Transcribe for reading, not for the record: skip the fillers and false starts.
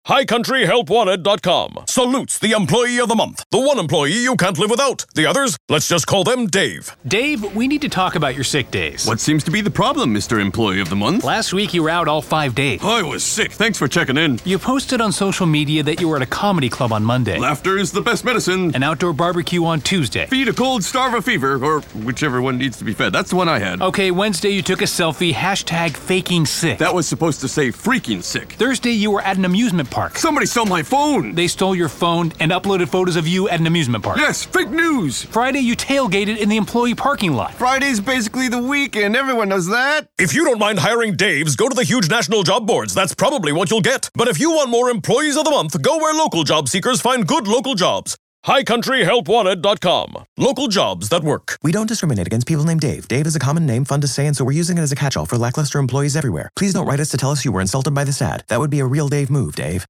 HighCountryHelpWanted.com salutes the Employee of the Month. The one employee you can't live without. The others, let's just call them Dave. Dave, we need to talk about your sick days. What seems to be the problem, Mr. Employee of the Month? Last week you were out all 5 days. I was sick. Thanks for checking in. You posted on social media that you were at a comedy club on Monday. Laughter is the best medicine. An outdoor barbecue on Tuesday. Feed a cold, starve a fever, or whichever one needs to be fed. That's the one I had. Okay, Wednesday you took a selfie, #faking sick. That was supposed to say freaking sick. Thursday you were at an amusement park. Somebody stole my phone. They stole your phone and uploaded photos of you at an amusement park. Yes, fake news. Friday you tailgated in the employee parking lot. Friday's basically the weekend. Everyone knows that. If you don't mind hiring Daves, go to the huge national job boards. That's probably what you'll get. But if you want more Employees of the Month, go where local job seekers find good local jobs. HighCountryHelpWanted.com. Local jobs that work. We don't discriminate against people named Dave. Dave is a common name, fun to say, and so we're using it as a catch-all for lackluster employees everywhere. Please don't write us to tell us you were insulted by this ad. That would be a real Dave move, Dave.